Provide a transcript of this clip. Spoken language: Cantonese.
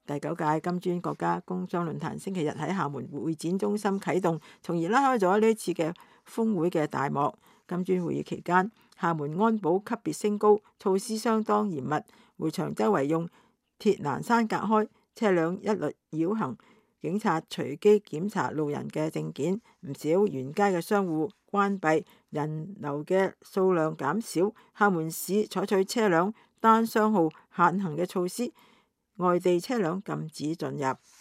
第9屆金磚國家工商論壇星期日喺廈門會展中心啟動，從而拉開咗呢次嘅峰會嘅大幕。金磚會議期間，廈門安保級別升高，措施相當嚴密，會場周圍用鐵欄山隔開，車輛一律繞行，警察隨機檢查路人嘅證件，唔少沿街嘅商戶關閉，人流嘅數量減少。廈門市採取車輛單雙號限行嘅措施，外地車輛禁止進入。